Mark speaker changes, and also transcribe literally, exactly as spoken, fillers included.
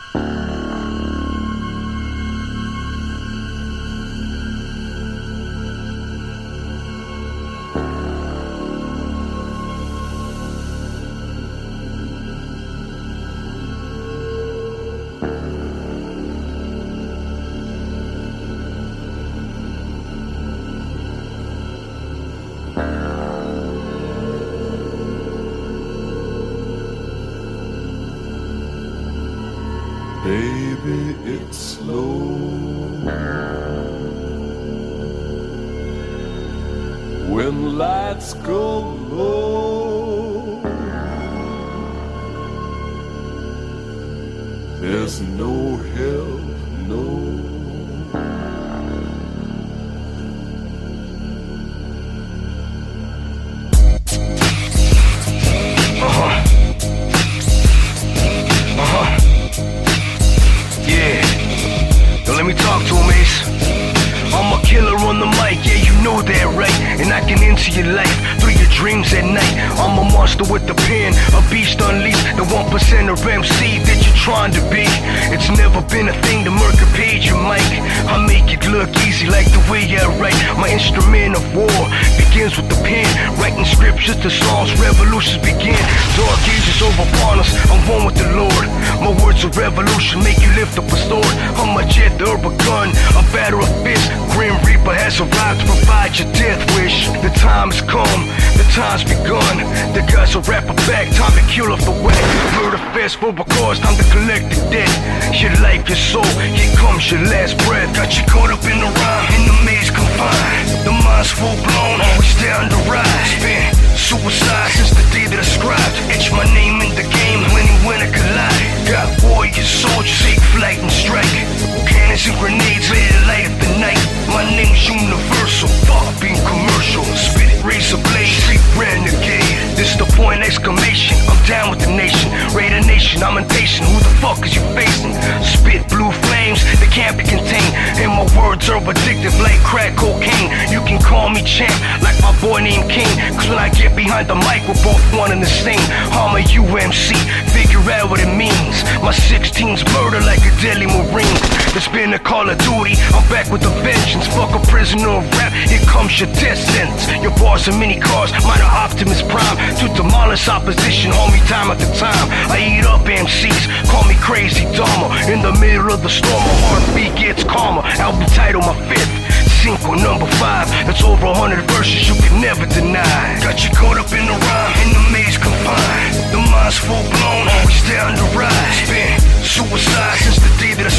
Speaker 1: Baby, it's slow. When lights go low, there's no help, no.
Speaker 2: Let me talk to him, Ace. I'm a killer on the mic, yeah, you know that, right? And I can enter your life through your dreams at night. I'm a monster with the pen, a beast unleashed, the one percent of M C that you're trying to be. It's never been a thing to murk a page your mic. I make it look easy like the way I write. My instrument of war begins with the pen, writing scriptures to songs, revolutions begin. Dark ages over upon us, I'm one with the Lord. My words of revolution make you lift up a sword. I'm a jet, the herb, a gun, a batter of fist. Grim Reaper has arrived to provide your death wish. The time has come, the time's begun. The guys will rap it back, time to kill off the wet. Murder fest for because time to collect the debt. Your life, your soul, here comes your last breath. Got you caught up in the rhyme, in the maze confined. The mind's full blown, always down to rise. Been suicide since the day that I scribed. Etch my name in the game when and when I collide. Got warriors, soldiers, take flight and strike. Cannons and grenades, ready to light up the night. My name's universal, fuck being commercial. Spit it, razor blade, street renegade. This the point, exclamation, I'm down with the nation. Raider nation, I'm impatient, who the fuck is you facing? Spit blue flames, they can't be contained. And my words are addictive like crack cocaine. You can call me champ, like my boy named King. Cause when I get behind the mic, we're both one and the same. I'm a U M C, figure out what it means. My sixteen's murder like a deadly marine. There's been a Call of Duty, I'm back with a vengeance. Fuck a prisoner of rap, here comes your death sentence. Your bars are mini cars, mine are Optimus Prime. To demolish opposition, homie, time after time. I eat up M Cs, call me Crazy Dharma. In the middle of the storm, my heartbeat gets calmer. Album title, my fifth. Cinco number five, that's over a hundred verses you can never deny. Got you caught up in the rhyme, in the maze confined. The mind's full blown, always down to rise. Been suicide since the day that I